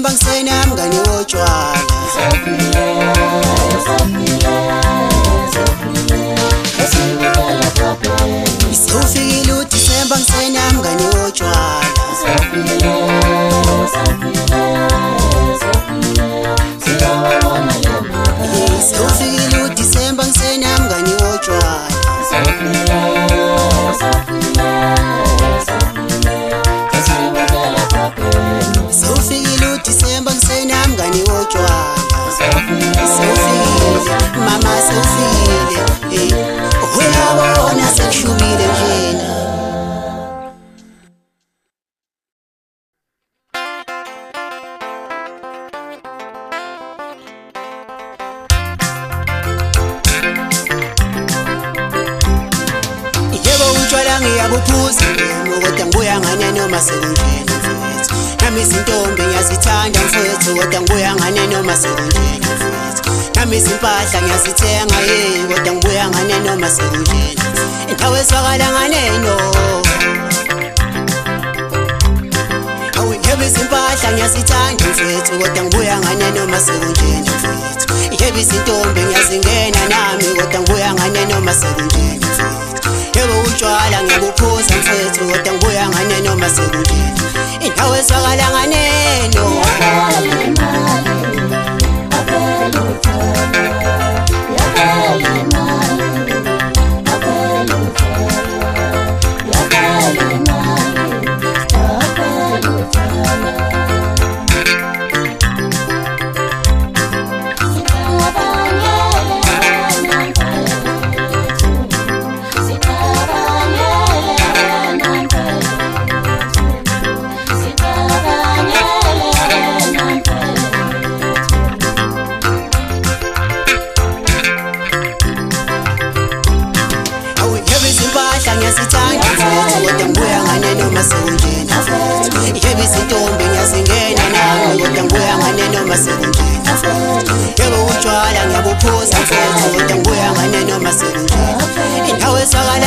Disemba ngisena mngani wotshwala Sewufikile uDisemba ngisena mngani wotshwala Sewufikile uDisemba ngisena mngani wotshwala Sewufikile uDisemba ngisena mngani wotshwala Sewufikile mama sewufikile uyabona sekushubile njena Utshwala ngiyabuphuza kodwa ngibuya ngane noma sekunjena mfethu Nami izintombi ngiyazithanda mfethu kodwa ngibuya ngane noma sekunjena mfethu Nami izimpahla ngiyazithenga kodwa ngibuya ngane noma sekunjena Indawo eswakala nganeno Awu yebo izimpahla ngiyazithanda mfethu kodwa ngibuya ngane noma sekunjena mfethu Yebo izintombi ngiyazingena nami kodwa ngibuya ngane noma sekunjena mfethu Yebo utshwala ngiyabuphuza mfethu kodwa ngibuya ngane noma sekunjena Indawo eswakala nganeno ngiyazithanda mfethu kodwa ngibuya ngane noma sekunjena mfethu Yebo izintombi ngiyazingena nami kodwa ngibuya ngane noma sekunjena mfethu Yebo utshwala ngiyabuphuza mfethu kodwa ngibuya ngane noma sekunjena Indawo eswakala